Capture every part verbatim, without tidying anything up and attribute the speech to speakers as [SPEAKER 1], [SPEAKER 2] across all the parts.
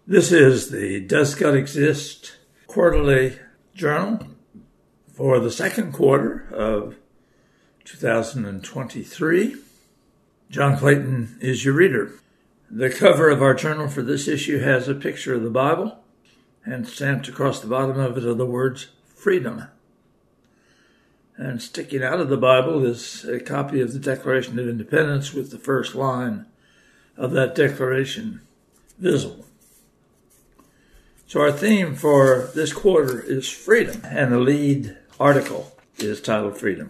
[SPEAKER 1] This is the Does God Exist quarterly journal for the second quarter of two thousand twenty-three. John Clayton is your reader. The cover of our journal for this issue has a picture of the Bible, and stamped across the bottom of it are the words freedom. And sticking out of the Bible is a copy of the Declaration of Independence with the first line of that declaration visible. So our theme for this quarter is freedom, and the lead article is titled Freedom.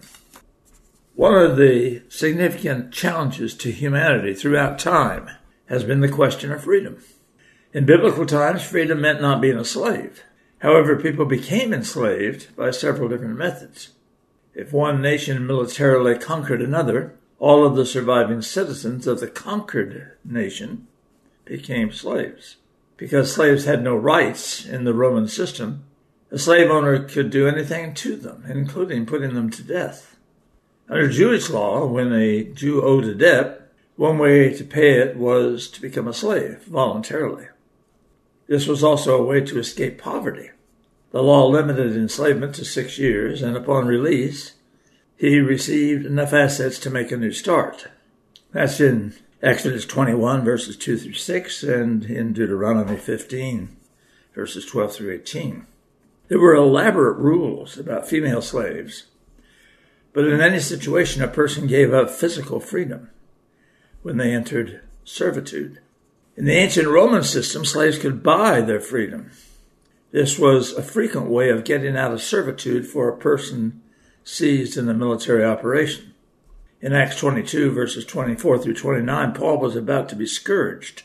[SPEAKER 1] One of the significant challenges to humanity throughout time has been the question of freedom. In biblical times, freedom meant not being a slave. However, people became enslaved by several different methods. If one nation militarily conquered another, all of the surviving citizens of the conquered nation became slaves. Because slaves had no rights in the Roman system, a slave owner could do anything to them, including putting them to death. Under Jewish law, when a Jew owed a debt, one way to pay it was to become a slave voluntarily. This was also a way to escape poverty. The law limited enslavement to six years, and upon release, he received enough assets to make a new start. That's in Exodus twenty-one, verses two through six, and in Deuteronomy fifteen, verses twelve through eighteen. There were elaborate rules about female slaves, but in any situation, a person gave up physical freedom when they entered servitude. In the ancient Roman system, slaves could buy their freedom. This was a frequent way of getting out of servitude for a person seized in a military operation. In Acts twenty-two, verses twenty-four through twenty-nine, Paul was about to be scourged.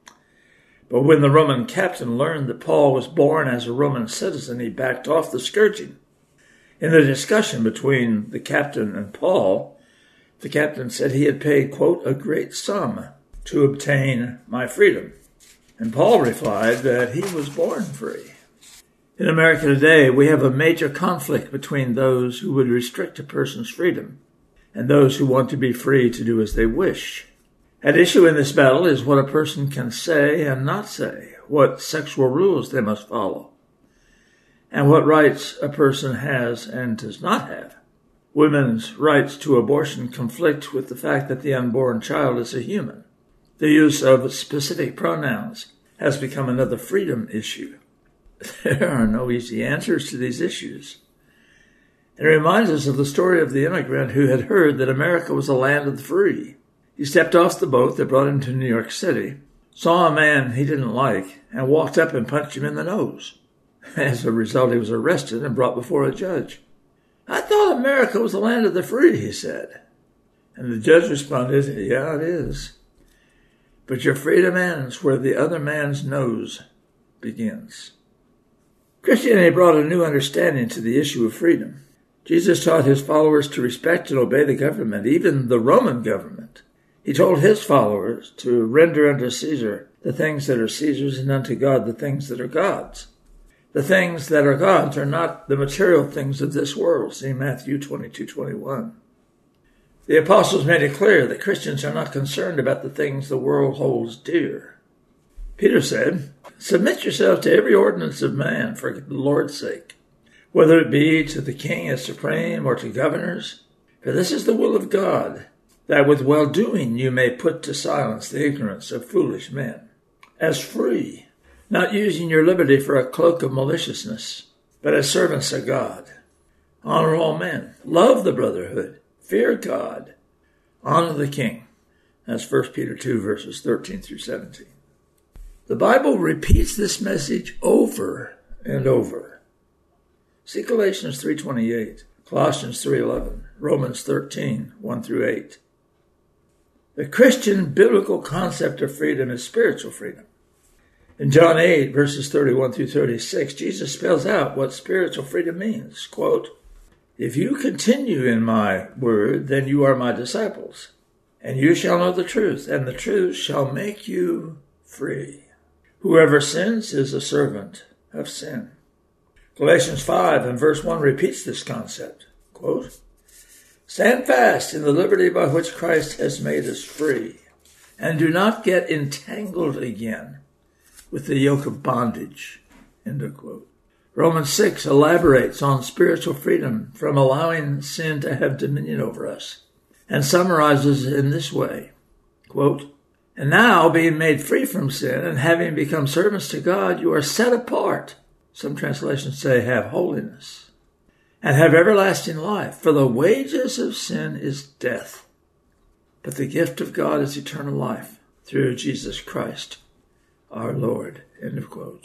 [SPEAKER 1] But when the Roman captain learned that Paul was born as a Roman citizen, he backed off the scourging. In the discussion between the captain and Paul, the captain said he had paid, quote, a great sum to obtain my freedom. And Paul replied that he was born free. In America today, we have a major conflict between those who would restrict a person's freedom and those who want to be free to do as they wish. At issue in this battle is what a person can say and not say, what sexual rules they must follow, and what rights a person has and does not have. Women's rights to abortion conflict with the fact that the unborn child is a human. The use of specific pronouns has become another freedom issue. There are no easy answers to these issues. It reminds us of the story of the immigrant who had heard that America was a land of the free. He stepped off the boat that brought him to New York City, saw a man he didn't like, and walked up and punched him in the nose. As a result, he was arrested and brought before a judge. I thought America was the land of the free, he said. And the judge responded, yeah, it is. But your freedom ends where the other man's nose begins. Christianity brought a new understanding to the issue of freedom. Jesus taught his followers to respect and obey the government, even the Roman government. He told his followers to render unto Caesar the things that are Caesar's and unto God the things that are God's. The things that are God's are not the material things of this world. See Matthew twenty-two twenty-one. The apostles made it clear that Christians are not concerned about the things the world holds dear. Peter said, submit yourself to every ordinance of man for the Lord's sake, whether it be to the king as supreme or to governors. For this is the will of God, that with well-doing you may put to silence the ignorance of foolish men. As free, not using your liberty for a cloak of maliciousness, but as servants of God. Honor all men. Love the brotherhood. Fear God. Honor the king. That's First Peter two, verses thirteen through seventeen. The Bible repeats this message over and over. See Galatians three twenty-eight, Colossians three eleven, Romans thirteen, one through eight. The Christian biblical concept of freedom is spiritual freedom. In John eight, verses thirty-one through thirty-six, Jesus spells out what spiritual freedom means. Quote, if you continue in my word, then you are my disciples, and you shall know the truth, and the truth shall make you free. Whoever sins is a servant of sin. Galatians five and verse one repeats this concept. Quote, stand fast in the liberty by which Christ has made us free, and do not get entangled again with the yoke of bondage, end of quote. Romans six elaborates on spiritual freedom from allowing sin to have dominion over us and summarizes in this way, quote, "And now, being made free from sin and having become servants to God, you are set apart," some translations say have holiness, "and have everlasting life. For the wages of sin is death, but the gift of God is eternal life through Jesus Christ, our Lord," end of quote.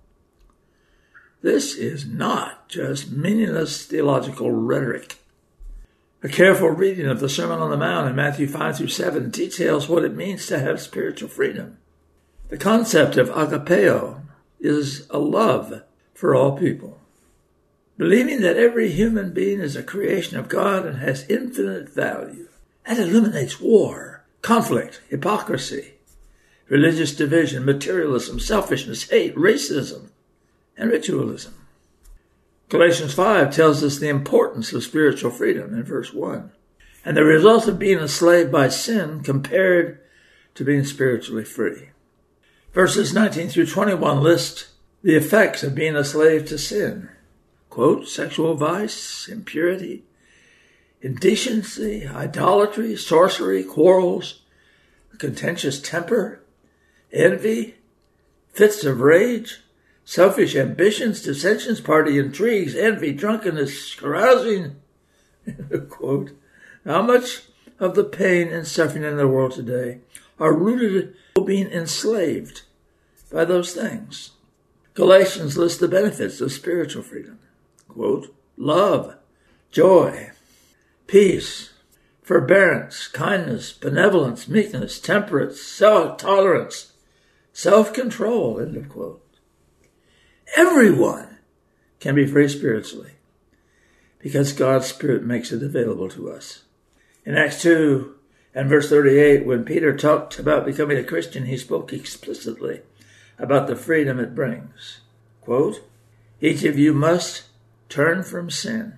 [SPEAKER 1] This is not just meaningless theological rhetoric. A careful reading of the Sermon on the Mount in Matthew five through seven details what it means to have spiritual freedom. The concept of agapeo is a love for all people. Believing that every human being is a creation of God and has infinite value. That eliminates war, conflict, hypocrisy, religious division, materialism, selfishness, hate, racism, and ritualism. Galatians five tells us the importance of spiritual freedom in verse one, and the result of being enslaved by sin compared to being spiritually free. Verses nineteen through twenty-one list the effects of being a slave to sin. Quote, "Sexual vice, impurity, indecency, idolatry, sorcery, quarrels, a contentious temper, envy, fits of rage, selfish ambitions, dissensions, party intrigues, envy, drunkenness, carousing." Quote, "How much of the pain and suffering in the world today are rooted in being enslaved by those things?" Galatians lists the benefits of spiritual freedom. Quote, "Love, joy, peace, forbearance, kindness, benevolence, meekness, temperance, self-tolerance, self-control," end of quote. Everyone can be free spiritually because God's Spirit makes it available to us. In Acts two and verse thirty-eight, when Peter talked about becoming a Christian, he spoke explicitly about the freedom it brings. Quote, "Each of you must turn from sin,"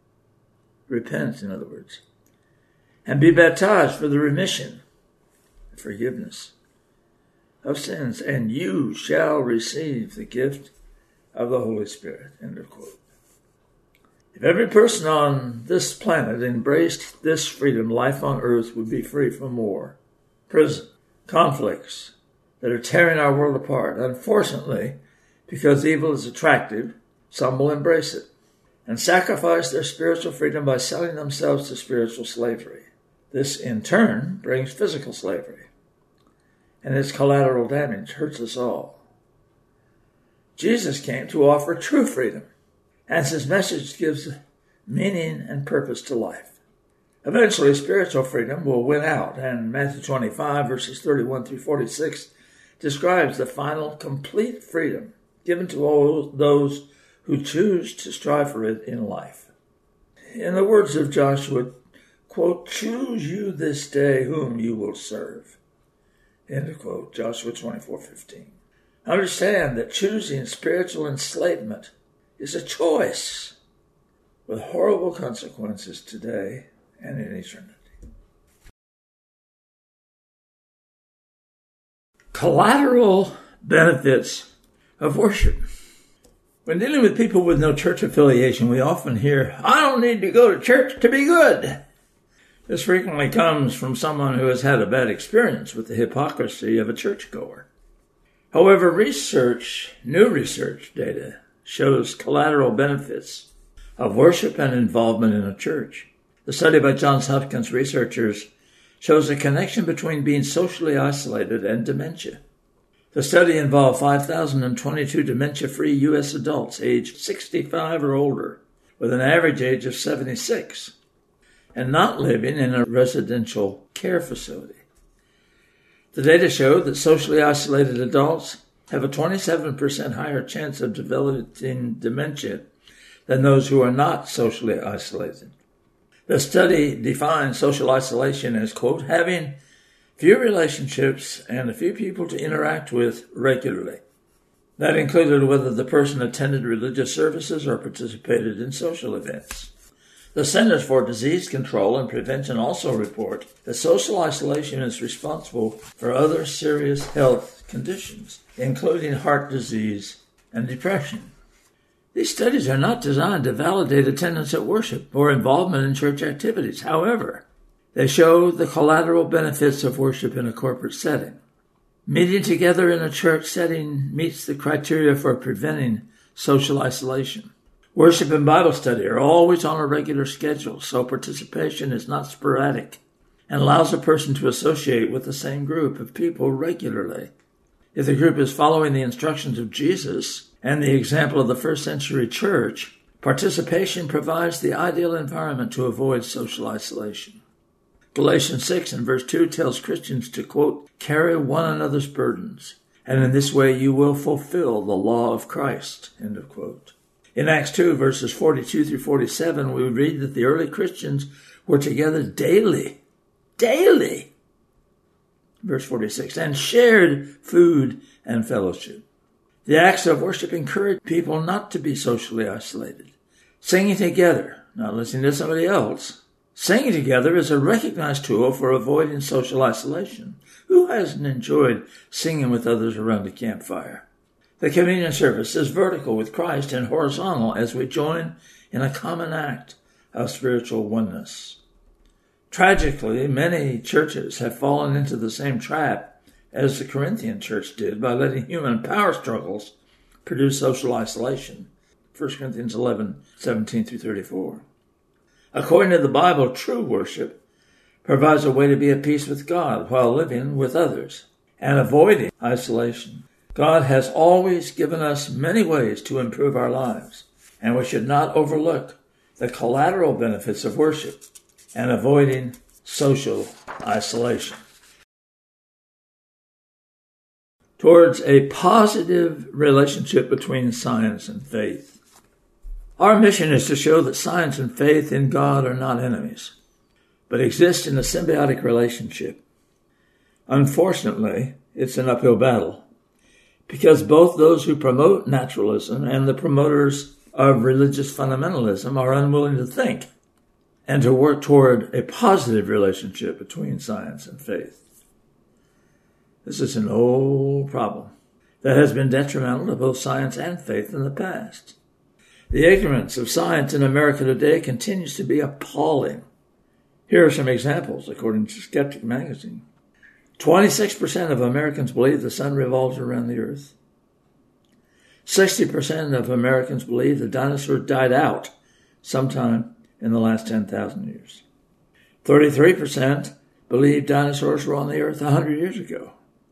[SPEAKER 1] repent in other words, "and be baptized for the remission, forgiveness of sins, and you shall receive the gift of the Holy Spirit," end of quote. If every person on this planet embraced this freedom, life on earth would be free from war, prison, conflicts that are tearing our world apart. Unfortunately, because evil is attractive, some will embrace it and sacrifice their spiritual freedom by selling themselves to spiritual slavery. This, in turn, brings physical slavery, and its collateral damage hurts us all. Jesus came to offer true freedom, as his message gives meaning and purpose to life. Eventually, spiritual freedom will win out, and Matthew twenty-five, verses thirty-one through forty-six, describes the final complete freedom given to all those who choose to strive for it in life. In the words of Joshua, quote, "Choose you this day whom you will serve," end of quote, Joshua twenty-four fifteen. Understand that choosing spiritual enslavement is a choice with horrible consequences today and in eternity. Collateral benefits of worship. When dealing with people with no church affiliation, we often hear, "I don't need to go to church to be good." This frequently comes from someone who has had a bad experience with the hypocrisy of a churchgoer. However, research, new research data, shows collateral benefits of worship and involvement in a church. The study by Johns Hopkins researchers shows a connection between being socially isolated and dementia. The study involved five thousand twenty-two dementia-free U S adults aged sixty-five or older, with an average age of seventy-six, and not living in a residential care facility. The data showed that socially isolated adults have a twenty-seven percent higher chance of developing dementia than those who are not socially isolated. The study defines social isolation as, quote, "having few relationships and a few people to interact with regularly." That included whether the person attended religious services or participated in social events. The Centers for Disease Control and Prevention also report that social isolation is responsible for other serious health conditions, including heart disease and depression. These studies are not designed to validate attendance at worship or involvement in church activities. However, they show the collateral benefits of worship in a corporate setting. Meeting together in a church setting meets the criteria for preventing social isolation. Worship and Bible study are always on a regular schedule, so participation is not sporadic and allows a person to associate with the same group of people regularly. If the group is following the instructions of Jesus and the example of the first century church, participation provides the ideal environment to avoid social isolation. Galatians six and verse two tells Christians to, quote, carry one another's burdens, and in this way you will fulfill the law of Christ, end of quote. In Acts two, verses forty-two through forty-seven, we read that the early Christians were together daily, daily, verse forty-six, and shared food and fellowship. The acts of worship encourage people not to be socially isolated. Singing together, not listening to somebody else, singing together is a recognized tool for avoiding social isolation. Who hasn't enjoyed singing with others around a campfire? The communion service is vertical with Christ and horizontal as we join in a common act of spiritual oneness. Tragically, many churches have fallen into the same trap as the Corinthian church did by letting human power struggles produce social isolation. First Corinthians eleven, seventeen through thirty-four. According to the Bible, true worship provides a way to be at peace with God while living with others and avoiding isolation. God has always given us many ways to improve our lives, and we should not overlook the collateral benefits of worship and avoiding social isolation. Towards a positive relationship between science and faith. Our mission is to show that science and faith in God are not enemies, but exist in a symbiotic relationship. Unfortunately, it's an uphill battle, because both those who promote naturalism and the promoters of religious fundamentalism are unwilling to think and to work toward a positive relationship between science and faith. This is an old problem that has been detrimental to both science and faith in the past. The ignorance of science in America today continues to be appalling. Here are some examples, according to Skeptic Magazine. twenty-six percent of Americans believe the sun revolves around the earth. sixty percent of Americans believe the dinosaurs died out sometime in the last ten thousand years. thirty-three percent believe dinosaurs were on the earth one hundred years ago.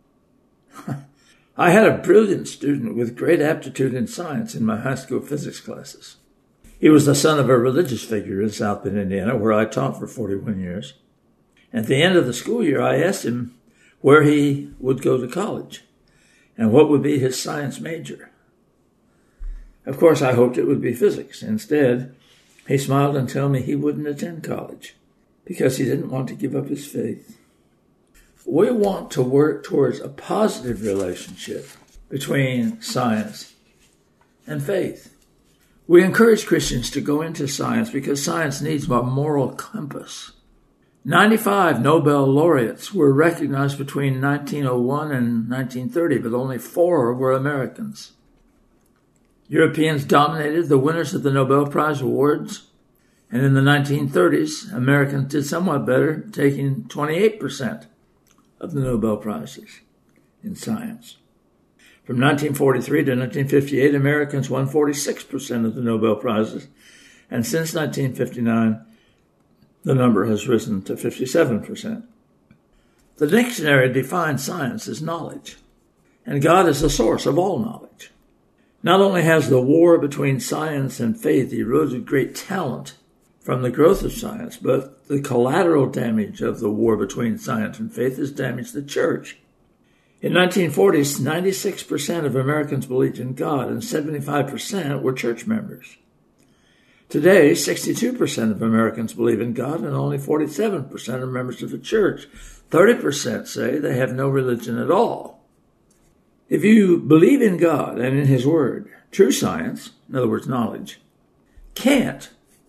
[SPEAKER 1] I had a brilliant student with great aptitude in science in my high school physics classes. He was the son of a religious figure in South Bend, Indiana, where I taught for forty-one years. At the end of the school year, I asked him where he would go to college and what would be his science major. Of course, I hoped it would be physics. Instead, he smiled and told me he wouldn't attend college because he didn't want to give up his faith. We want to work towards a positive relationship between science and faith. We encourage Christians to go into science because science needs a moral compass. ninety-five Nobel laureates were recognized between nineteen oh one and nineteen thirty, but only four were Americans. Europeans dominated the winners of the Nobel Prize awards, and in the nineteen thirties, Americans did somewhat better, taking twenty-eight percent of the Nobel Prizes in science. From nineteen forty-three to nineteen fifty-eight, Americans won forty-six percent of the Nobel Prizes, and since nineteen fifty-nine, the number has risen to fifty-seven percent. The dictionary defines science as knowledge, and God is the source of all knowledge. Not only has the war between science and faith eroded great talent from the growth of science, but the collateral damage of the war between science and faith has damaged the church. In the nineteen forties, ninety-six percent of Americans believed in God, and seventy-five percent were church members. Today, sixty-two percent of Americans believe in God, and only forty-seven percent are members of the church. thirty percent say they have no religion at all. If you believe in God and in His Word, true science, in other words, knowledge, can't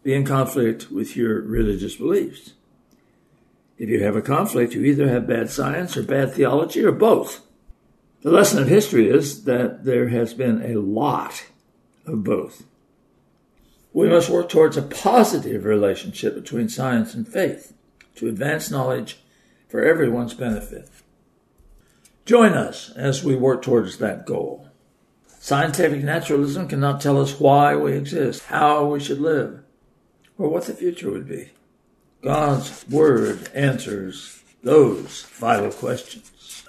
[SPEAKER 1] be in conflict with your religious beliefs. If you have a conflict, you either have bad science or bad theology or both. The lesson of history is that there has been a lot of both. We must work towards a positive relationship between science and faith to advance knowledge for everyone's benefit. Join us as we work towards that goal. Scientific naturalism cannot tell us why we exist, how we should live, or what the future would be. God's Word answers those vital questions.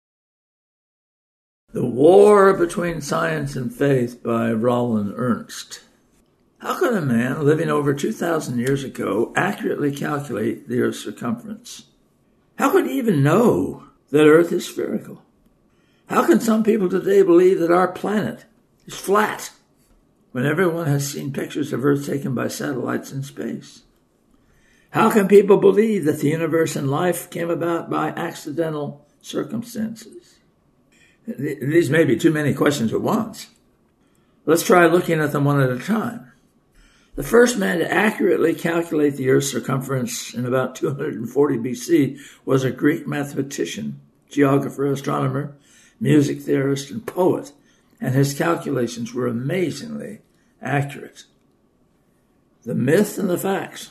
[SPEAKER 1] The War Between Science and Faith by Roland Ernst. How could a man living over two thousand years ago accurately calculate the Earth's circumference? How could he even know that Earth is spherical? How can some people today believe that our planet is flat when everyone has seen pictures of Earth taken by satellites in space? How can people believe that the universe and life came about by accidental circumstances? These may be too many questions at once. Let's try looking at them one at a time. The first man to accurately calculate the Earth's circumference in about two hundred forty B C was a Greek mathematician, geographer, astronomer, music theorist, and poet, and his calculations were amazingly accurate. The myth and the facts.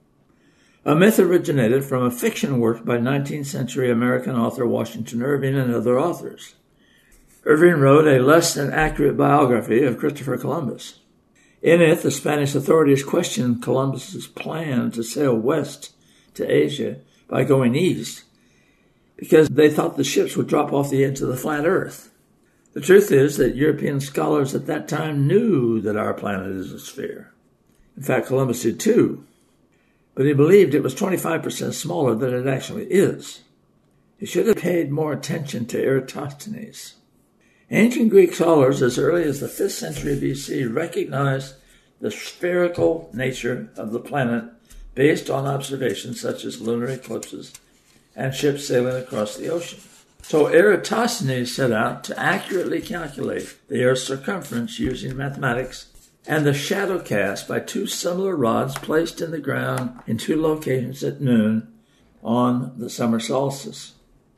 [SPEAKER 1] A myth originated from a fiction work by nineteenth century American author Washington Irving and other authors. Irving wrote a less than accurate biography of Christopher Columbus. In it, the Spanish authorities questioned Columbus's plan to sail west to Asia by going east because they thought the ships would drop off the edge of the flat Earth. The truth is that European scholars at that time knew that our planet is a sphere. In fact, Columbus did too. But he believed it was twenty-five percent smaller than it actually is. He should have paid more attention to Eratosthenes. Ancient Greek scholars as early as the fifth century B C recognized the spherical nature of the planet based on observations such as lunar eclipses and ships sailing across the ocean. So Eratosthenes set out to accurately calculate the Earth's circumference using mathematics and the shadow cast by two similar rods placed in the ground in two locations at noon on the summer solstice.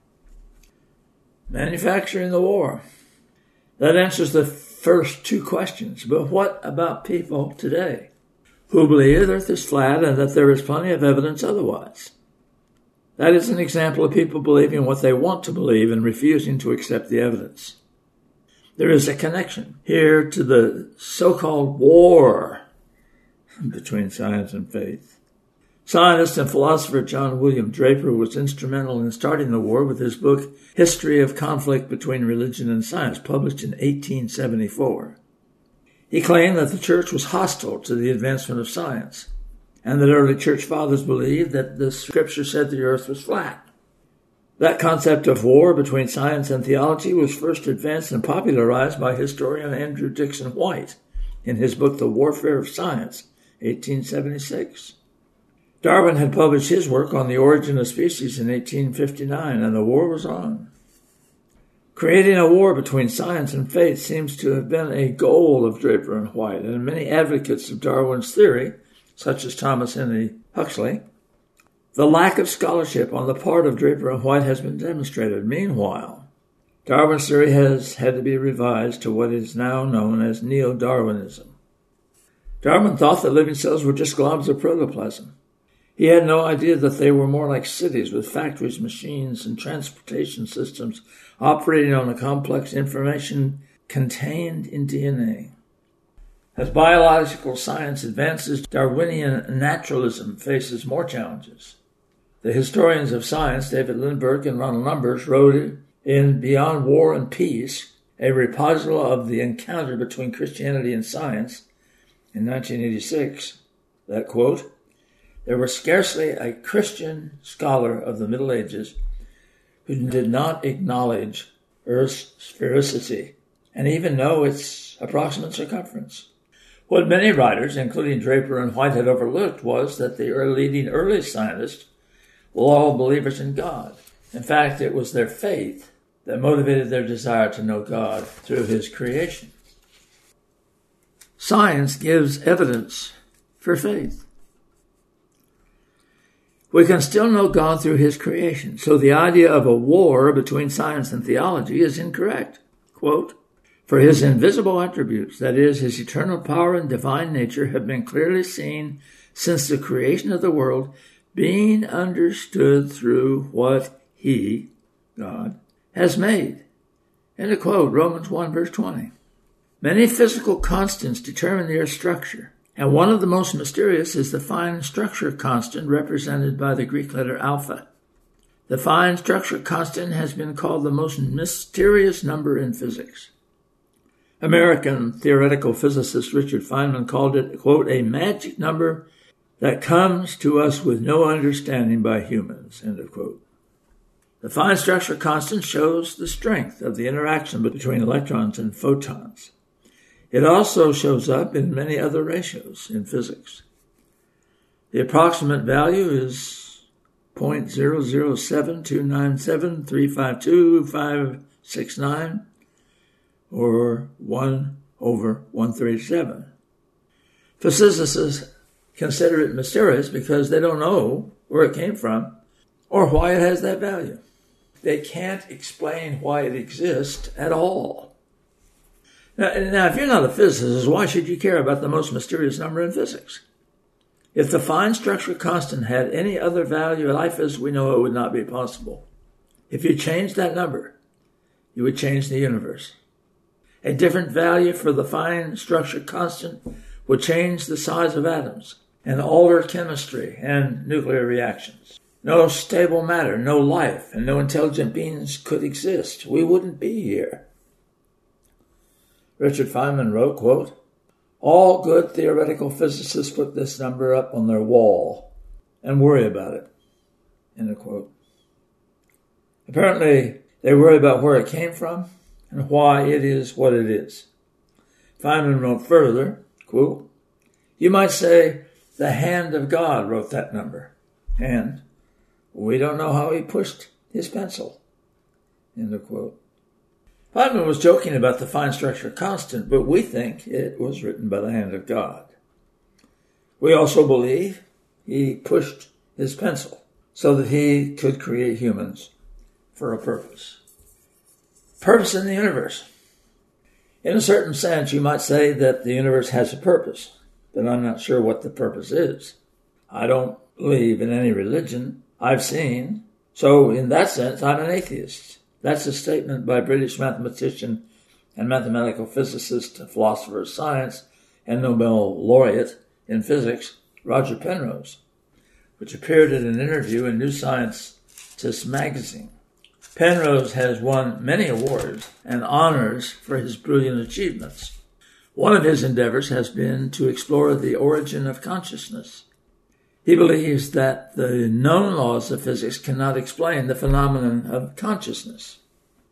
[SPEAKER 1] Manufacturing the war. That answers the first two questions, but what about people today who believe the Earth is flat and that there is plenty of evidence otherwise? That is an example of people believing what they want to believe and refusing to accept the evidence. There is a connection here to the so-called war between science and faith. Scientist and philosopher John William Draper was instrumental in starting the war with his book, History of Conflict Between Religion and Science, published in eighteen seventy-four. He claimed that the church was hostile to the advancement of science, and that early church fathers believed that the scripture said the earth was flat. That concept of war between science and theology was first advanced and popularized by historian Andrew Dickson White in his book, The Warfare of Science, eighteen seventy-six. Darwin had published his work on the origin of species in eighteen fifty-nine, and the war was on. Creating a war between science and faith seems to have been a goal of Draper and White, and many advocates of Darwin's theory, such as Thomas Henry Huxley. The lack of scholarship on the part of Draper and White has been demonstrated. Meanwhile, Darwin's theory has had to be revised to what is now known as neo-Darwinism. Darwin thought that living cells were just globs of protoplasm. He had no idea that they were more like cities with factories, machines, and transportation systems operating on the complex information contained in D N A. As biological science advances, Darwinian naturalism faces more challenges. The historians of science, David Lindbergh and Ronald Numbers, wrote in Beyond War and Peace, a reprisal of the encounter between Christianity and science in nineteen eighty-six, that, quote, there was scarcely a Christian scholar of the Middle Ages who did not acknowledge Earth's sphericity and even know its approximate circumference. What many writers, including Draper and White, had overlooked was that the leading early scientists were all believers in God. In fact, it was their faith that motivated their desire to know God through his creation. Science gives evidence for faith. We can still know God through his creation, so the idea of a war between science and theology is incorrect. Quote, "For his invisible attributes, that is, his eternal power and divine nature, have been clearly seen since the creation of the world, being understood through what he, God, has made." End of quote, Romans one, verse twenty. Many physical constants determine the Earth's structure, and one of the most mysterious is the fine structure constant represented by the Greek letter alpha. The fine structure constant has been called the most mysterious number in physics. American theoretical physicist Richard Feynman called it, quote, "a magic number that comes to us with no understanding by humans," end of quote. The fine structure constant shows the strength of the interaction between electrons and photons. It also shows up in many other ratios in physics. The approximate value is zero point zero zero seven two nine seven three five two five six nine, or one over one hundred thirty-seven. Physicists consider it mysterious because they don't know where it came from or why it has that value. They can't explain why it exists at all. Now, now, if you're not a physicist, why should you care about the most mysterious number in physics? If the fine structure constant had any other value, life as we know it would not be possible. If you changed that number, you would change the universe. A different value for the fine structure constant would change the size of atoms and alter chemistry and nuclear reactions. No stable matter, no life, and no intelligent beings could exist. We wouldn't be here. Richard Feynman wrote, quote, "All good theoretical physicists put this number up on their wall and worry about it," end of quote. Apparently, they worry about where it came from and why it is what it is. Feynman wrote further, quote, "You might say the hand of God wrote that number, and we don't know how he pushed his pencil," end of quote. Feynman was joking about the fine structure constant, but we think it was written by the hand of God. We also believe he pushed his pencil so that he could create humans for a purpose. Purpose in the universe. In a certain sense, you might say that the universe has a purpose, but I'm not sure what the purpose is. I don't believe in any religion I've seen, so in that sense, I'm an atheist. That's a statement by British mathematician and mathematical physicist, philosopher of science, and Nobel laureate in physics, Roger Penrose, which appeared in an interview in New Scientist magazine. Penrose has won many awards and honors for his brilliant achievements. One of his endeavors has been to explore the origin of consciousness. He believes that the known laws of physics cannot explain the phenomenon of consciousness.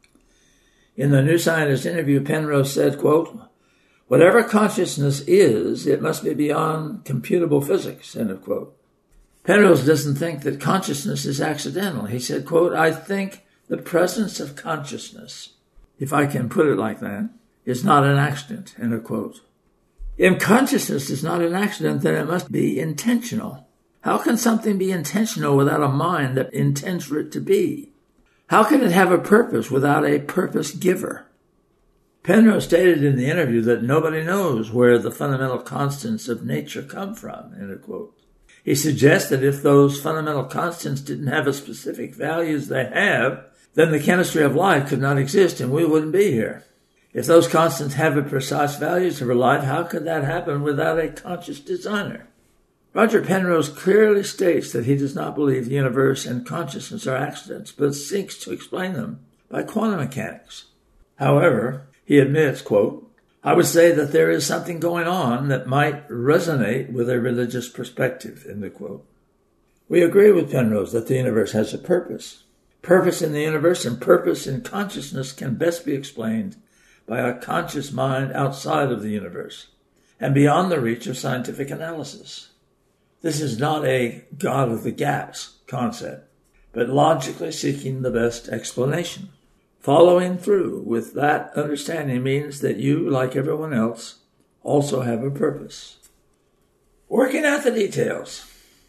[SPEAKER 1] In the New Scientist interview, Penrose said, quote, "Whatever consciousness is, it must be beyond computable physics," end of quote. Penrose doesn't think that consciousness is accidental. He said, quote, "I think the presence of consciousness, if I can put it like that, is not an accident," end of quote. If consciousness is not an accident, then it must be intentional. How can something be intentional without a mind that intends for it to be? How can it have a purpose without a purpose giver? Penrose stated in the interview that nobody knows where the fundamental constants of nature come from, end of quote. He suggests that if those fundamental constants didn't have a specific values they have, then the chemistry of life could not exist and we wouldn't be here. If those constants have a precise values of our life, how could that happen without a conscious designer? Roger Penrose clearly states that he does not believe the universe and consciousness are accidents, but seeks to explain them by quantum mechanics. However, he admits, quote, "I would say that there is something going on that might resonate with a religious perspective," end of quote. We agree with Penrose that the universe has a purpose. Purpose in the universe and purpose in consciousness can best be explained by a conscious mind outside of the universe and beyond the reach of scientific analysis. This is not a God of the gaps concept, but logically seeking the best explanation. Following through with that understanding means that you, like everyone else, also have a purpose. Working out the details.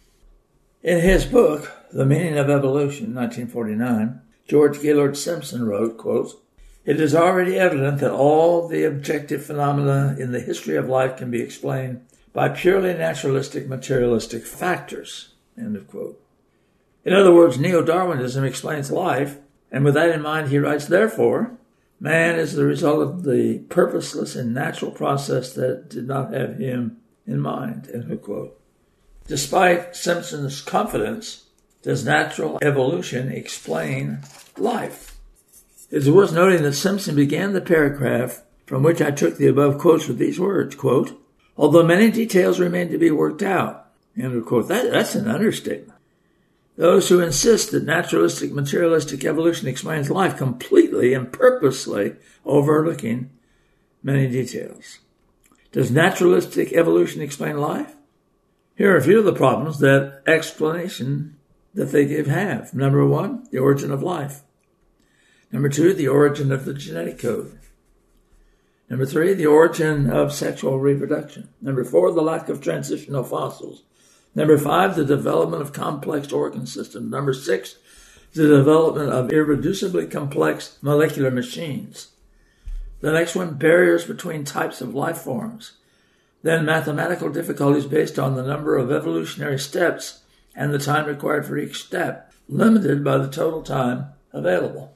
[SPEAKER 1] In his book, The Meaning of Evolution, nineteen forty-nine, George Gaylord Simpson wrote, quote, "It is already evident that all the objective phenomena in the history of life can be explained by purely naturalistic, materialistic factors." End of quote. In other words, Neo-Darwinism explains life, and with that in mind, he writes, "Therefore, man is the result of the purposeless and natural process that did not have him in mind." End of quote. Despite Simpson's confidence, does natural evolution explain life? It is worth noting that Simpson began the paragraph from which I took the above quotes with these words, quote, "Although many details remain to be worked out." End of quote. That, that's an understatement. Those who insist that naturalistic, materialistic evolution explains life completely and purposely overlooking many details. Does naturalistic evolution explain life? Here are a few of the problems that explanation that they give have. Number one, the origin of life. Number two, the origin of the genetic code. Number three, the origin of sexual reproduction. Number four, the lack of transitional fossils. Number five, the development of complex organ systems. Number six, the development of irreducibly complex molecular machines. The next one, barriers between types of life forms. Then mathematical difficulties based on the number of evolutionary steps and the time required for each step, limited by the total time available.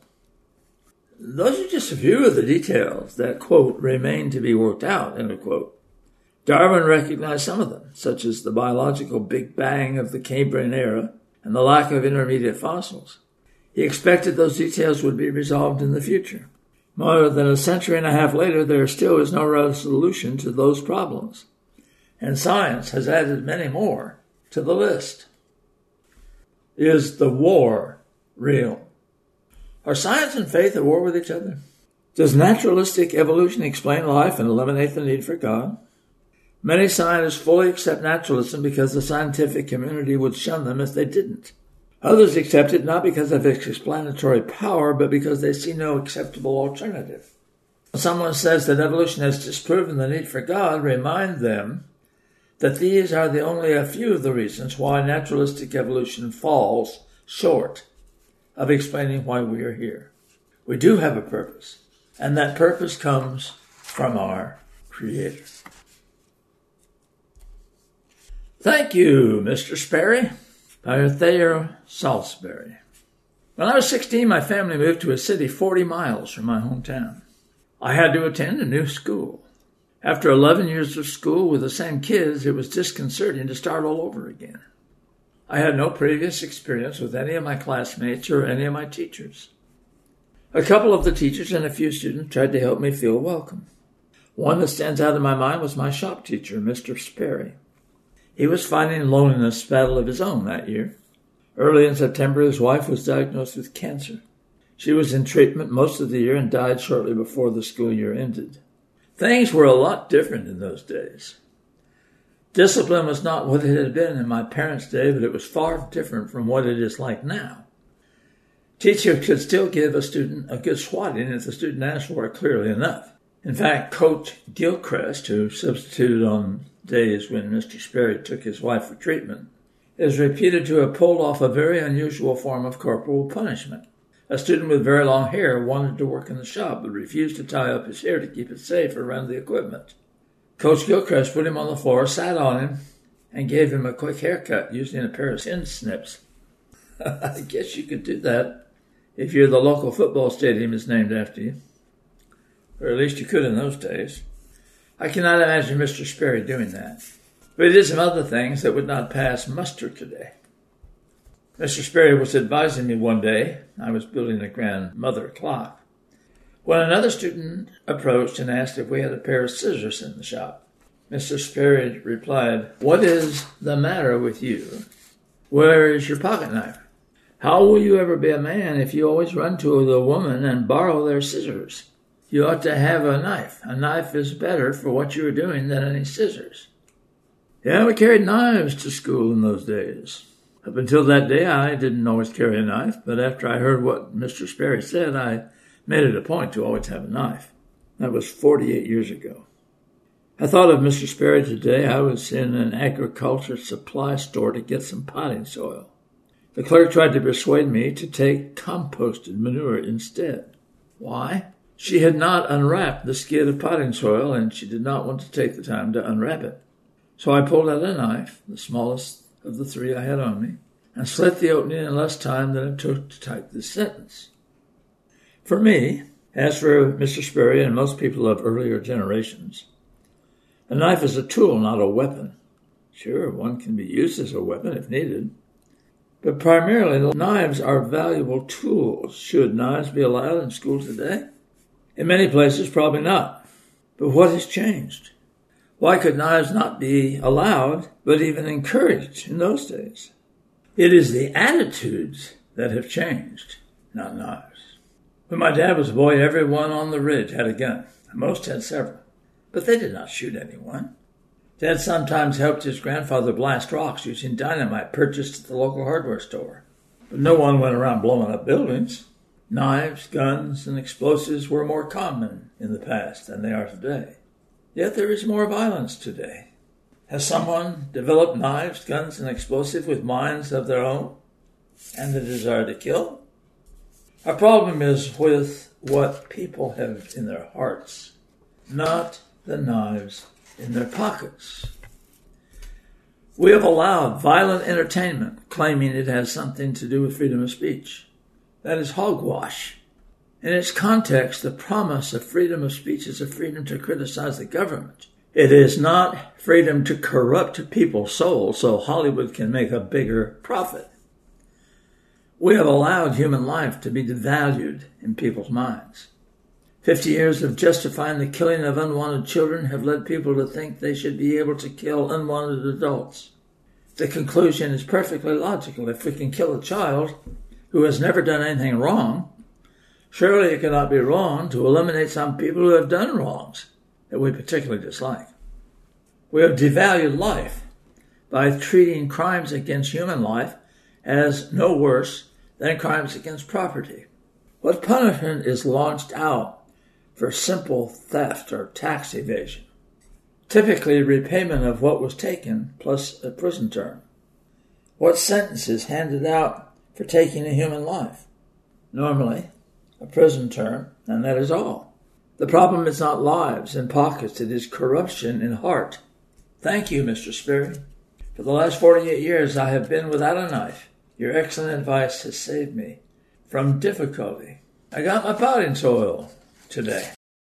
[SPEAKER 1] Those are just a few of the details that, quote, remain to be worked out, end of quote. Darwin recognized some of them, such as the biological Big Bang of the Cambrian era and the lack of intermediate fossils. He expected those details would be resolved in the future. More than a century and a half later, there still is no resolution to those problems, and science has added many more to the list. Is the war real? Are science and faith at war with each other? Does naturalistic evolution explain life and eliminate the need for God? Many scientists fully accept naturalism because the scientific community would shun them if they didn't. Others accept it not because of its explanatory power, but because they see no acceptable alternative. When someone says that evolution has disproven the need for God, remind them that these are the only a few of the reasons why naturalistic evolution falls short of explaining why we are here. We do have a purpose, and that purpose comes from our Creator. Thank you, Mister Sperry, by Thayer Salisbury. When I was sixteen, my family moved to a city forty miles from my hometown. I had to attend a new school. After eleven years of school with the same kids, it was disconcerting to start all over again. I had no previous experience with any of my classmates or any of my teachers. A couple of the teachers and a few students tried to help me feel welcome. One that stands out in my mind was my shop teacher, Mister Sperry. He was fighting a loneliness battle of his own that year. Early in September, his wife was diagnosed with cancer. She was in treatment most of the year and died shortly before the school year ended. Things were a lot different in those days. Discipline was not what it had been in my parents' day, but it was far different from what it is like now. Teachers could still give a student a good swatting if the student asked for it clearly enough. In fact, Coach Gilchrist, who substituted on days when Mister Sperry took his wife for treatment, is reputed to have pulled off a very unusual form of corporal punishment. A student with very long hair wanted to work in the shop, but refused to tie up his hair to keep it safe around the equipment. Coach Gilchrist put him on the floor, sat on him, and gave him a quick haircut using a pair of chin snips. I guess you could do that if you're the local football stadium is named after you. Or at least you could in those days. I cannot imagine Mister Sperry doing that. But he did some other things that would not pass muster today. Mister Sperry was advising me one day. I was building a grandmother clock, when another student approached and asked if we had a pair of scissors in the shop. Mister Sperry replied, "What is the matter with you? Where is your pocket knife? How will you ever be a man if you always run to the woman and borrow their scissors? You ought to have a knife. A knife is better for what you are doing than any scissors." Yeah, we carried knives to school in those days. Up until that day, I didn't always carry a knife, but after I heard what Mister Sperry said, I made it a point to always have a knife. That was forty-eight years ago. I thought of Mister Sperry today. I was in an agriculture supply store to get some potting soil. The clerk tried to persuade me to take composted manure instead. Why? She had not unwrapped the skid of potting soil, and she did not want to take the time to unwrap it. So I pulled out a knife, the smallest of the three I had on me, and slit the opening in less time than it took to type this sentence. For me, as for Mister Sperry and most people of earlier generations, a knife is a tool, not a weapon. Sure, one can be used as a weapon if needed, but primarily knives are valuable tools. Should knives be allowed in school today? In many places, probably not. But what has changed? Why could knives not be allowed, but even encouraged in those days? It is the attitudes that have changed, not knives. When my dad was a boy, everyone on the ridge had a gun. Most had several, but they did not shoot anyone. Dad sometimes helped his grandfather blast rocks using dynamite purchased at the local hardware store. But no one went around blowing up buildings. Knives, guns, and explosives were more common in the past than they are today. Yet there is more violence today. Has someone developed knives, guns, and explosives with minds of their own and the desire to kill? Our problem is with what people have in their hearts, not the knives in their pockets. We have allowed violent entertainment, claiming it has something to do with freedom of speech. That is hogwash. In its context, the promise of freedom of speech is a freedom to criticize the government. It is not freedom to corrupt people's souls so Hollywood can make a bigger profit. We have allowed human life to be devalued in people's minds. Fifty years of justifying the killing of unwanted children have led people to think they should be able to kill unwanted adults. The conclusion is perfectly logical. If we can kill a child who has never done anything wrong, surely it cannot be wrong to eliminate some people who have done wrongs that we particularly dislike. We have devalued life by treating crimes against human life as no worse than crimes against property. What punishment is launched out for simple theft or tax evasion? Typically repayment of what was taken plus a prison term. What sentence is handed out for taking a human life? Normally, a prison term, and that is all. The problem is not lives in pockets, it is corruption in heart. Thank you, Mister Sperry. For the last forty-eight years I have been without a knife. Your excellent advice has saved me from difficulty. I got my potting soil today.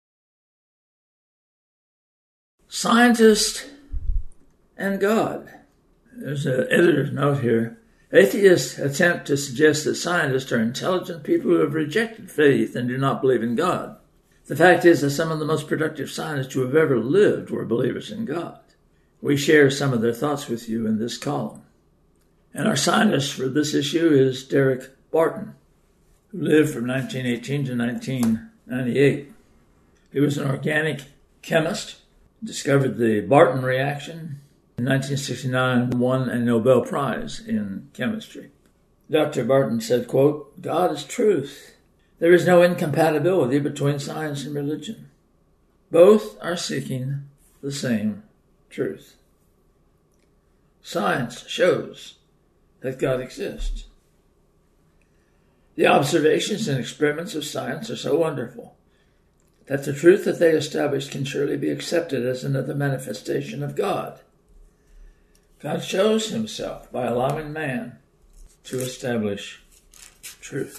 [SPEAKER 1] Scientist and God. There's an editor's note here. Atheists attempt to suggest that scientists are intelligent people who have rejected faith and do not believe in God. The fact is that some of the most productive scientists who have ever lived were believers in God. We share some of their thoughts with you in this column. And our scientist for this issue is Derek Barton, who lived from nineteen eighteen to nineteen ninety-eight. He was an organic chemist, discovered the Barton reaction. In nineteen sixty-nine, won a Nobel Prize in chemistry. Doctor Barton said, quote, God is truth. There is no incompatibility between science and religion. Both are seeking the same truth. Science shows that God exists. The observations and experiments of science are so wonderful that the truth that they establish can surely be accepted as another manifestation of God. God shows himself by allowing man to establish truth.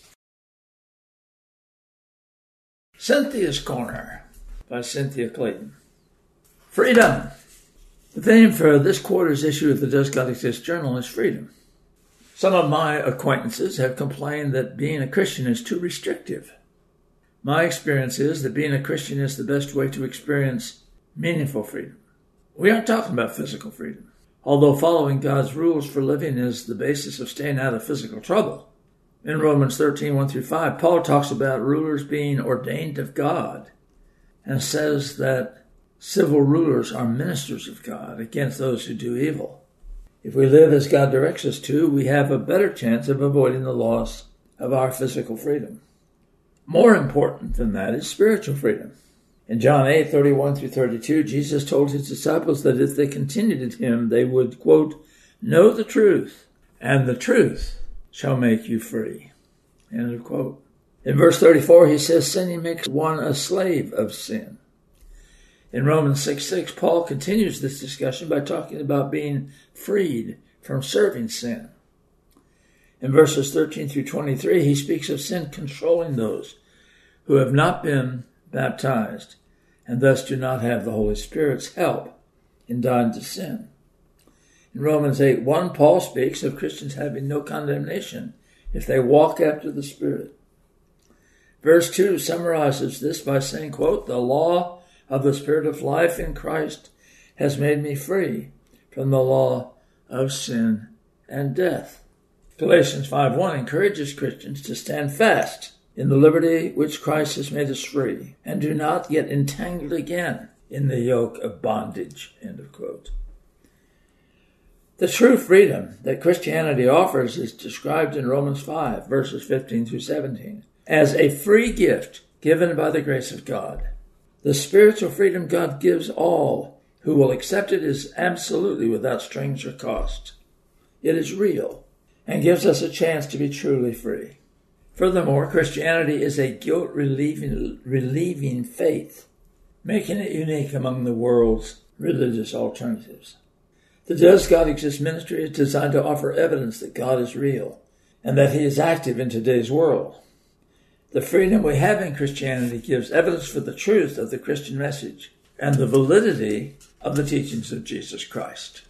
[SPEAKER 1] Cynthia's Corner by Cynthia Clayton. Freedom. The theme for this quarter's issue of the Does God Exist Journal is freedom. Some of my acquaintances have complained that being a Christian is too restrictive. My experience is that being a Christian is the best way to experience meaningful freedom. We aren't talking about physical freedom, although following God's rules for living is the basis of staying out of physical trouble. In Romans thirteen, one through five, Paul talks about rulers being ordained of God and says that civil rulers are ministers of God against those who do evil. If we live as God directs us to, we have a better chance of avoiding the loss of our physical freedom. More important than that is spiritual freedom. In John eight, thirty-one through thirty-two, Jesus told his disciples that if they continued in him, they would, quote, know the truth, and the truth shall make you free, end of quote. In verse thirty-four, he says, sinning makes one a slave of sin. In Romans six six, Paul continues this discussion by talking about being freed from serving sin. In verses thirteen through twenty-three, he speaks of sin controlling those who have not been baptized and thus do not have the Holy Spirit's help in dying to sin. In Romans eight one, Paul speaks of Christians having no condemnation if they walk after the Spirit. Verse two summarizes this by saying, quote, the law of the Spirit of life in Christ has made me free from the law of sin and death. Galatians five one encourages Christians to stand fast in the liberty which Christ has made us free, and do not get entangled again in the yoke of bondage, end of quote. The true freedom that Christianity offers is described in Romans five, verses fifteen through seventeen, as a free gift given by the grace of God. The spiritual freedom God gives all who will accept it is absolutely without strings or cost. It is real and gives us a chance to be truly free. Furthermore, Christianity is a guilt-relieving relieving faith, making it unique among the world's religious alternatives. The Does God Exist ministry is designed to offer evidence that God is real and that he is active in today's world. The freedom we have in Christianity gives evidence for the truth of the Christian message and the validity of the teachings of Jesus Christ.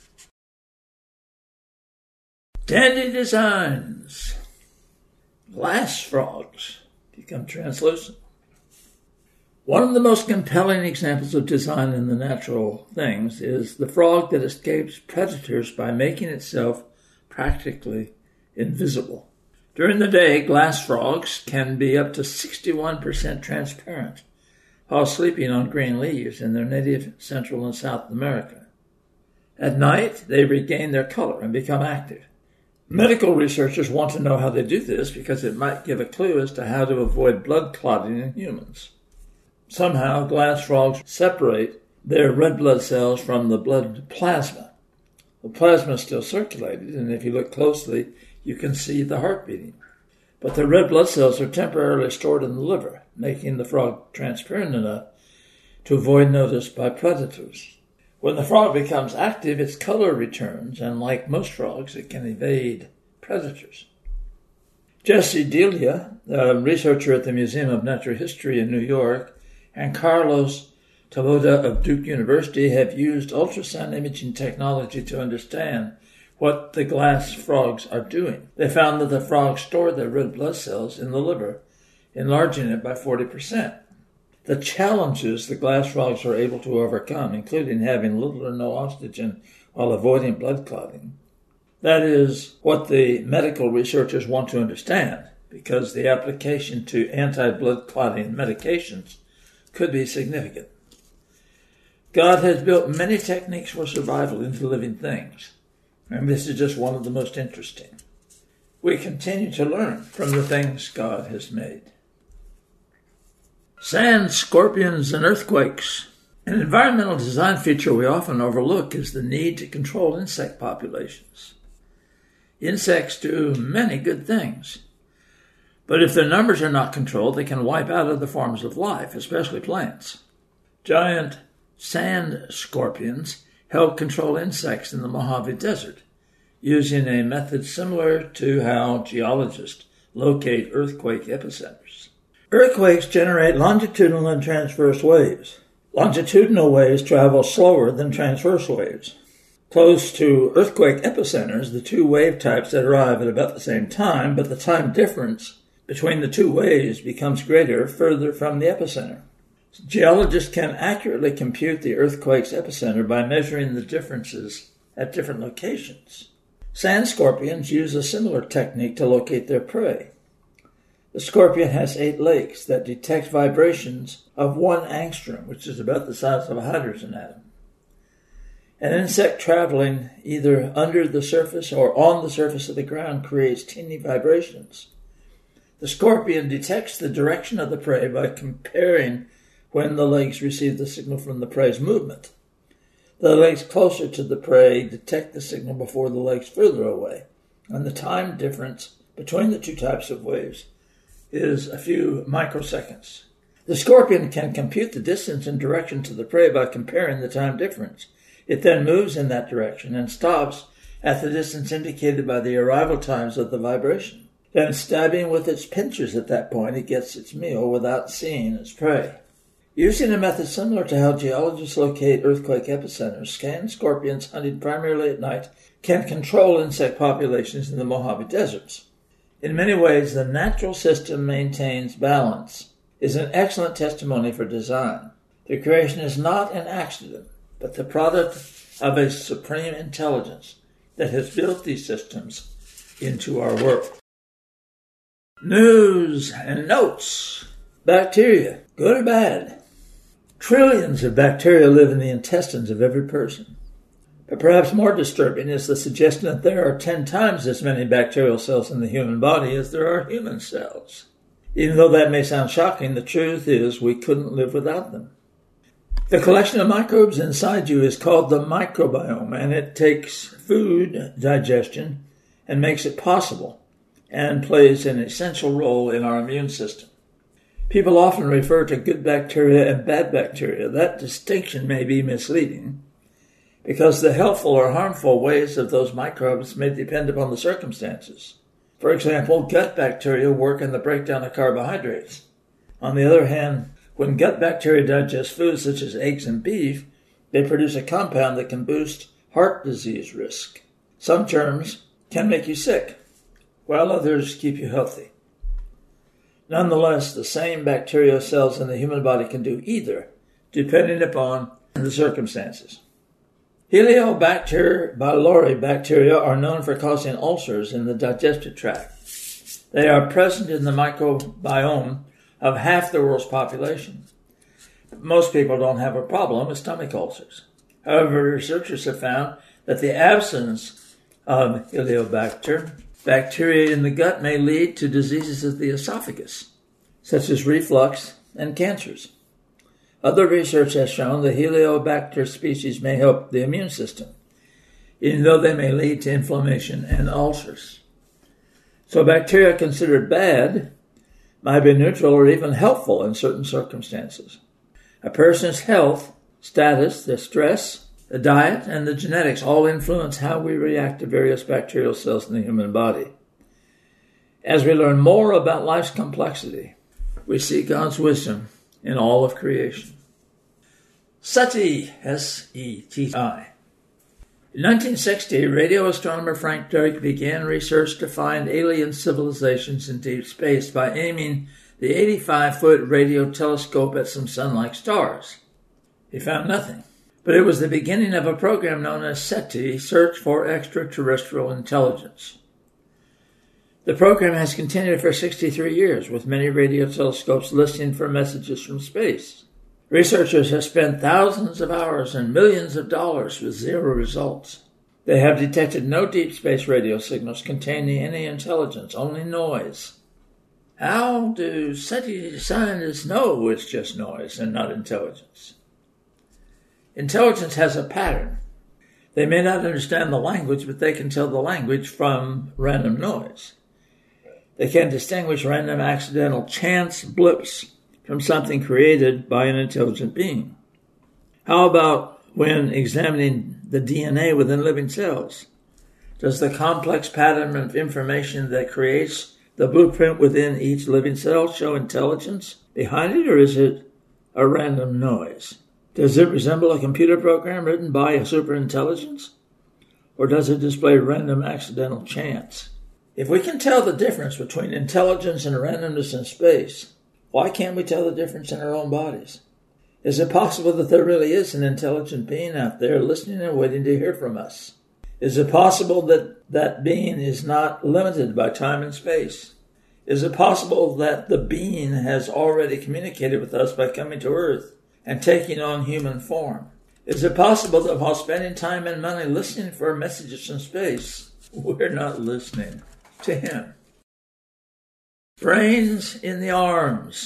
[SPEAKER 1] Dandy designs. Glass frogs become translucent. One of the most compelling examples of design in the natural things is the frog that escapes predators by making itself practically invisible. During the day, glass frogs can be up to sixty-one percent transparent while sleeping on green leaves in their native Central and South America. At night, they regain their color and become active. Medical researchers want to know how they do this because it might give a clue as to how to avoid blood clotting in humans. Somehow, glass frogs separate their red blood cells from the blood plasma. The plasma is still circulated, and if you look closely, you can see the heart beating. But the red blood cells are temporarily stored in the liver, making the frog transparent enough to avoid notice by predators. When the frog becomes active, its color returns, and like most frogs, it can evade predators. Jesse Delia, a researcher at the Museum of Natural History in New York, and Carlos Taboada of Duke University have used ultrasound imaging technology to understand what the glass frogs are doing. They found that the frogs store their red blood cells in the liver, enlarging it by forty percent. The challenges the glass frogs are able to overcome, including having little or no oxygen while avoiding blood clotting. That is what the medical researchers want to understand, because the application to anti-blood clotting medications could be significant. God has built many techniques for survival into living things, and this is just one of the most interesting. We continue to learn from the things God has made. Sand, scorpions, and earthquakes. An environmental design feature we often overlook is the need to control insect populations. Insects do many good things, but if their numbers are not controlled, they can wipe out other forms of life, especially plants. Giant sand scorpions help control insects in the Mojave Desert, using a method similar to how geologists locate earthquake epicenters. Earthquakes generate longitudinal and transverse waves. Longitudinal waves travel slower than transverse waves. Close to earthquake epicenters, the two wave types that arrive at about the same time, but the time difference between the two waves becomes greater further from the epicenter. Geologists can accurately compute the earthquake's epicenter by measuring the differences at different locations. Sand scorpions use a similar technique to locate their prey. The scorpion has eight legs that detect vibrations of one angstrom, which is about the size of a hydrogen atom. An insect traveling either under the surface or on the surface of the ground creates teeny vibrations. The scorpion detects the direction of the prey by comparing when the legs receive the signal from the prey's movement. The legs closer to the prey detect the signal before the legs further away, and the time difference between the two types of waves is a few microseconds. The scorpion can compute the distance and direction to the prey by comparing the time difference. It then moves in that direction and stops at the distance indicated by the arrival times of the vibration. Then, stabbing with its pincers at that point, it gets its meal without seeing its prey. Using a method similar to how geologists locate earthquake epicenters, scanned scorpions hunted primarily at night can control insect populations in the Mojave deserts. In many ways, the natural system maintains balance, is an excellent testimony for design. The creation is not an accident, but the product of a supreme intelligence that has built these systems into our world. News and notes. Bacteria, good or bad? Trillions of bacteria live in the intestines of every person. But perhaps more disturbing is the suggestion that there are ten times as many bacterial cells in the human body as there are human cells. Even though that may sound shocking, the truth is we couldn't live without them. The collection of microbes inside you is called the microbiome, and it takes food digestion and makes it possible and plays an essential role in our immune system. People often refer to good bacteria and bad bacteria. That distinction may be misleading because the helpful or harmful ways of those microbes may depend upon the circumstances. For example, gut bacteria work in the breakdown of carbohydrates. On the other hand, when gut bacteria digest foods such as eggs and beef, they produce a compound that can boost heart disease risk. Some germs can make you sick, while others keep you healthy. Nonetheless, the same bacterial cells in the human body can do either, depending upon the circumstances. Helicobacter pylori bacteria are known for causing ulcers in the digestive tract. They are present in the microbiome of half the world's population. Most people don't have a problem with stomach ulcers. However, researchers have found that the absence of Helicobacter bacteria in the gut may lead to diseases of the esophagus, such as reflux and cancers. Other research has shown the Helicobacter species may help the immune system, even though they may lead to inflammation and ulcers. So bacteria considered bad might be neutral or even helpful in certain circumstances. A person's health, status, the stress, the diet, and the genetics all influence how we react to various bacterial cells in the human body. As we learn more about life's complexity, we see God's wisdom in all of creation. SETI, S E T I. In nineteen sixty, radio astronomer Frank Drake began research to find alien civilizations in deep space by aiming the eighty-five foot radio telescope at some sun-like stars. He found nothing, but it was the beginning of a program known as SETI, Search for Extraterrestrial Intelligence. The program has continued for sixty-three years, with many radio telescopes listening for messages from space. Researchers have spent thousands of hours and millions of dollars with zero results. They have detected no deep space radio signals containing any intelligence, only noise. How do SETI scientists know it's just noise and not intelligence? Intelligence has a pattern. They may not understand the language, but they can tell the language from random noise. They can distinguish random accidental chance blips from something created by an intelligent being. How about when examining the D N A within living cells? Does the complex pattern of information that creates the blueprint within each living cell show intelligence behind it, or is it a random noise? Does it resemble a computer program written by a superintelligence? Or does it display random accidental chance? If we can tell the difference between intelligence and randomness in space, why can't we tell the difference in our own bodies? Is it possible that there really is an intelligent being out there listening and waiting to hear from us? Is it possible that that being is not limited by time and space? Is it possible that the being has already communicated with us by coming to Earth and taking on human form? Is it possible that while spending time and money listening for messages from space, we're not listening to him? Brains in the arms.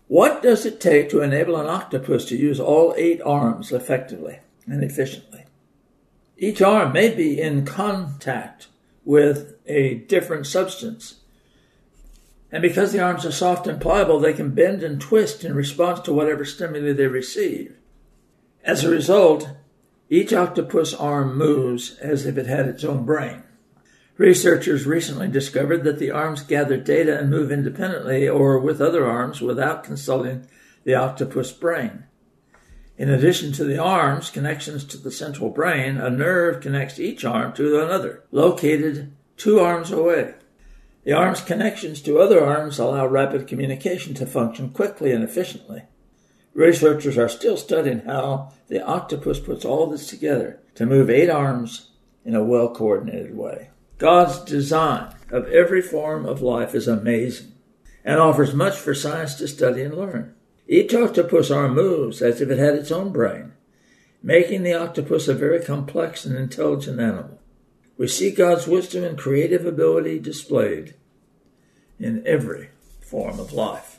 [SPEAKER 1] What does it take to enable an octopus to use all eight arms effectively and efficiently? Each arm may be in contact with a different substance. And because the arms are soft and pliable, they can bend and twist in response to whatever stimuli they receive. As a result, each octopus arm moves as if it had its own brain. Researchers recently discovered that the arms gather data and move independently or with other arms without consulting the octopus brain. In addition to the arms, connections to the central brain, a nerve connects each arm to another, located two arms away. The arm's connections to other arms allow rapid communication to function quickly and efficiently. Researchers are still studying how the octopus puts all this together to move eight arms in a well-coordinated way. God's design of every form of life is amazing and offers much for science to study and learn. Each octopus arm moves as if it had its own brain, making the octopus a very complex and intelligent animal. We see God's wisdom and creative ability displayed in every form of life.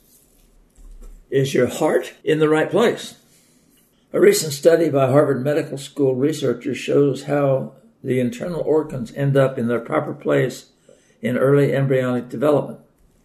[SPEAKER 1] Is your heart in the right place? A recent study by Harvard Medical School researchers shows how the internal organs end up in their proper place in early embryonic development.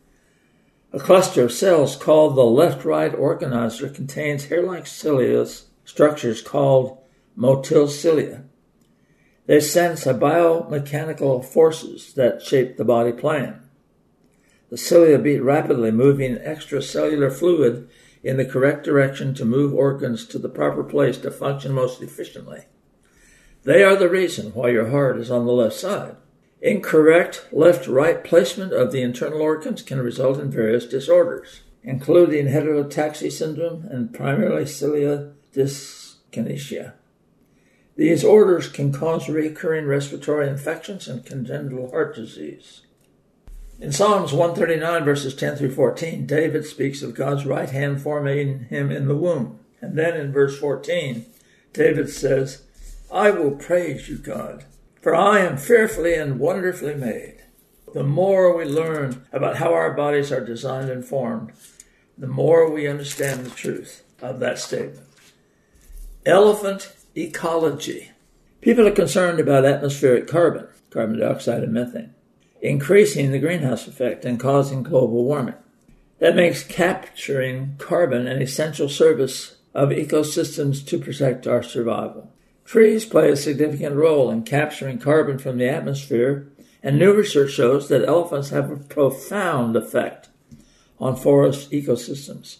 [SPEAKER 1] A cluster of cells called the left-right organizer contains hair-like cilia structures called motile cilia. They sense the biomechanical forces that shape the body plan. The cilia beat rapidly, moving extracellular fluid in the correct direction to move organs to the proper place to function most efficiently. They are the reason why your heart is on the left side. Incorrect left-right placement of the internal organs can result in various disorders, including heterotaxy syndrome and primarily cilia dyskinesia. These orders can cause recurring respiratory infections and congenital heart disease. In Psalms one thirty-nine, verses ten through fourteen, David speaks of God's right hand forming him in the womb. And then in verse fourteen, David says, I will praise you, God, for I am fearfully and wonderfully made. The more we learn about how our bodies are designed and formed, the more we understand the truth of that statement. Elephant ecology. People are concerned about atmospheric carbon, carbon dioxide and methane, increasing the greenhouse effect and causing global warming. That makes capturing carbon an essential service of ecosystems to protect our survival. Trees play a significant role in capturing carbon from the atmosphere, and new research shows that elephants have a profound effect on forest ecosystems.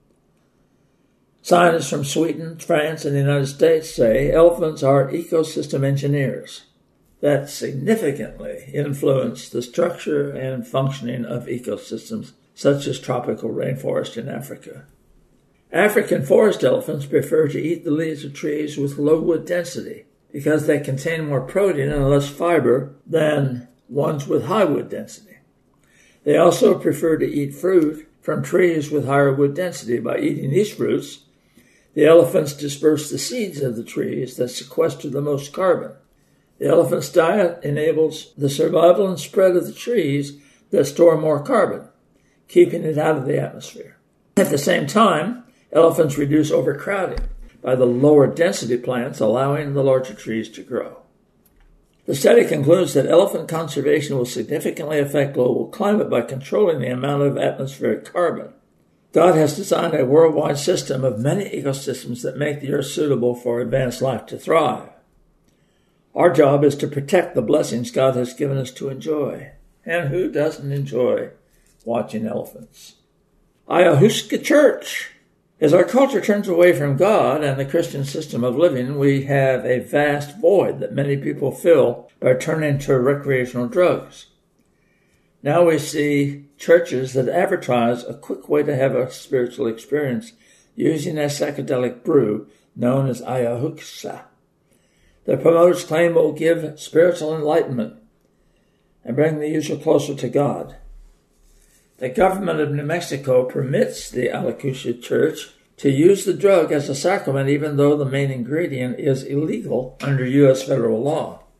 [SPEAKER 1] Scientists from Sweden, France, and the United States say elephants are ecosystem engineers that significantly influence the structure and functioning of ecosystems, such as tropical rainforest in Africa. African forest elephants prefer to eat the leaves of trees with low wood density because they contain more protein and less fiber than ones with high wood density. They also prefer to eat fruit from trees with higher wood density. By eating these fruits, the elephants disperse the seeds of the trees that sequester the most carbon. The elephant's diet enables the survival and spread of the trees that store more carbon, keeping it out of the atmosphere. At the same time, elephants reduce overcrowding by the lower density plants, allowing the larger trees to grow. The study concludes that elephant conservation will significantly affect global climate by controlling the amount of atmospheric carbon. God has designed a worldwide system of many ecosystems that make the earth suitable for advanced life to thrive. Our job is to protect the blessings God has given us to enjoy. And who doesn't enjoy watching elephants? Ayahuasca Church. As our culture turns away from God and the Christian system of living, we have a vast void that many people fill by turning to recreational drugs. Now we see churches that advertise a quick way to have a spiritual experience using a psychedelic brew known as ayahuasca. The promoters claim it will give spiritual enlightenment and bring the user closer to God. The government of New Mexico permits the Ayahuasca Church to use the drug as a sacrament even though the main ingredient is illegal under U S federal law.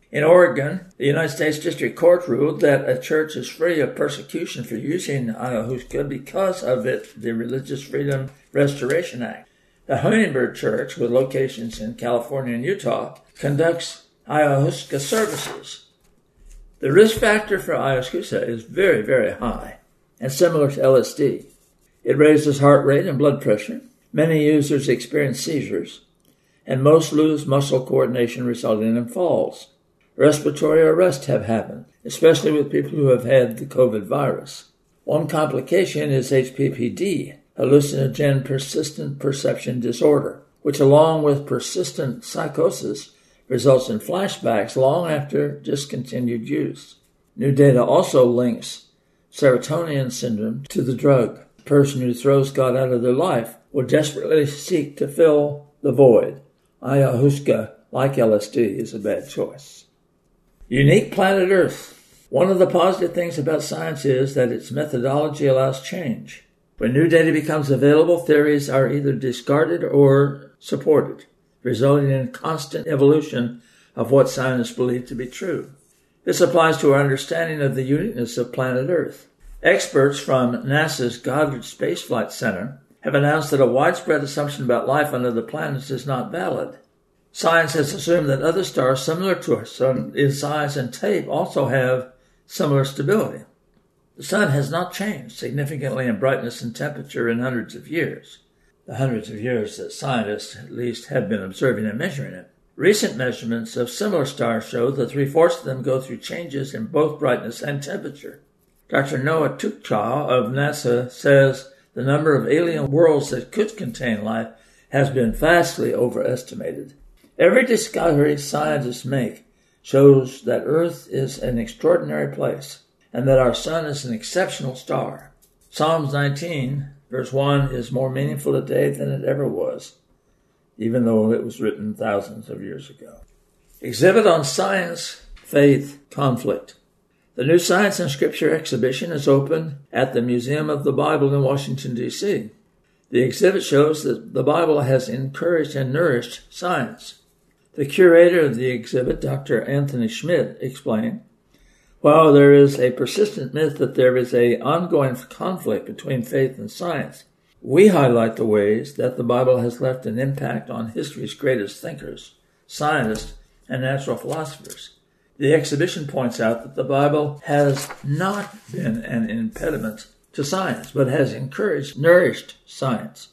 [SPEAKER 1] In Oregon, the United States District Court ruled that a church is free of persecution for using ayahuasca because of it, the Religious Freedom Restoration Act. The Huntingburg Church, with locations in California and Utah, conducts ayahuasca services. The risk factor for ayahuasca is very, very high and similar to L S D. It raises heart rate and blood pressure. Many users experience seizures, and most lose muscle coordination, resulting in falls. Respiratory arrests have happened, especially with people who have had the COVID virus. One complication is H P P D, hallucinogen persistent perception disorder, which along with persistent psychosis results in flashbacks long after discontinued use. New data also links serotonin syndrome to the drug. The person who throws God out of their life will desperately seek to fill the void. Ayahuasca, like L S D, is a bad choice. Unique planet Earth. One of the positive things about science is that its methodology allows change. When new data becomes available, theories are either discarded or supported, resulting in constant evolution of what scientists believe to be true. This applies to our understanding of the uniqueness of planet Earth. Experts from NASA's Goddard Space Flight Center have announced that a widespread assumption about life on other planets is not valid. Science has assumed that other stars similar to our Sun in size and shape also have similar stability. The Sun has not changed significantly in brightness and temperature in hundreds of years, the hundreds of years that scientists at least have been observing and measuring it. Recent measurements of similar stars show that three-fourths of them go through changes in both brightness and temperature. Doctor Noah Tuchal of NASA says the number of alien worlds that could contain life has been vastly overestimated. Every discovery scientists make shows that Earth is an extraordinary place and that our Sun is an exceptional star. Psalms nineteen, verse one, is more meaningful today than it ever was, even though it was written thousands of years ago. Exhibit on Science, Faith, Conflict. The new Science and Scripture exhibition is open at the Museum of the Bible in Washington, D C The exhibit shows that the Bible has encouraged and nourished science. The curator of the exhibit, Doctor Anthony Schmidt, explained, while there is a persistent myth that there is an ongoing conflict between faith and science, we highlight the ways that the Bible has left an impact on history's greatest thinkers, scientists, and natural philosophers. The exhibition points out that the Bible has not been an impediment to science, but has encouraged, nourished science.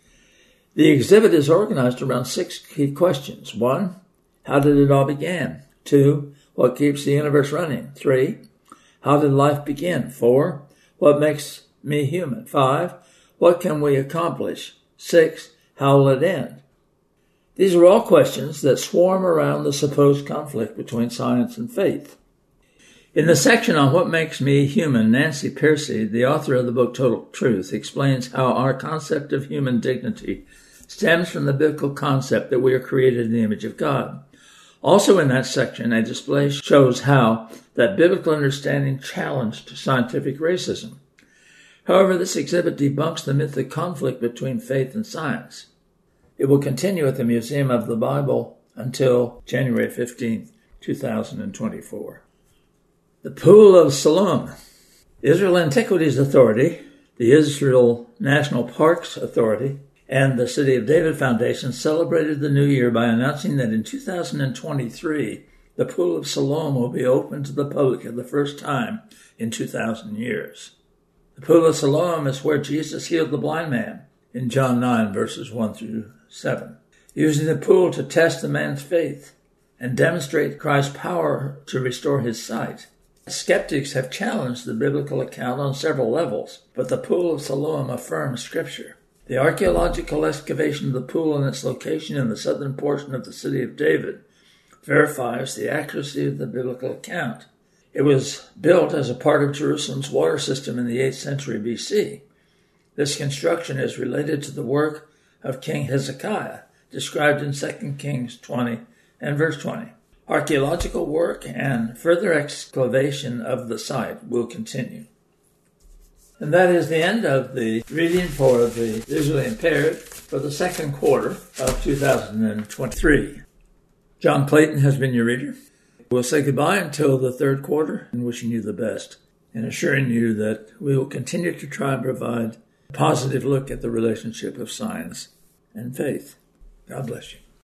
[SPEAKER 1] The exhibit is organized around six key questions. One, how did it all begin? Two, what keeps the universe running? Three, how did life begin? Four, what makes me human? Five, what can we accomplish? Six, how will it end? These are all questions that swarm around the supposed conflict between science and faith. In the section on what makes me human, Nancy Pearcey, the author of the book Total Truth, explains how our concept of human dignity stems from the biblical concept that we are created in the image of God. Also in that section, a display shows how that biblical understanding challenged scientific racism. However, this exhibit debunks the myth of conflict between faith and science. It will continue at the Museum of the Bible until January fifteenth, two thousand twenty-four. The Pool of Siloam. Israel Antiquities Authority, the Israel National Parks Authority, and the City of David Foundation celebrated the new year by announcing that in two thousand twenty-three, the Pool of Siloam will be open to the public for the first time in two thousand years. The Pool of Siloam is where Jesus healed the blind man in John nine, verses one through seven, using the pool to test the man's faith and demonstrate Christ's power to restore his sight. Skeptics have challenged the biblical account on several levels, but the Pool of Siloam affirms Scripture. The archaeological excavation of the pool and its location in the southern portion of the City of David verifies the accuracy of the biblical account. It was built as a part of Jerusalem's water system in the eighth century B C. This construction is related to the work of King Hezekiah, described in Second Kings twenty and verse twenty. Archaeological work and further excavation of the site will continue. And that is the end of the reading for the visually impaired for the second quarter of two thousand twenty-three. John Clayton has been your reader. We'll say goodbye until the third quarter and wishing you the best and assuring you that we will continue to try and provide a positive look at the relationship of science and faith. God bless you.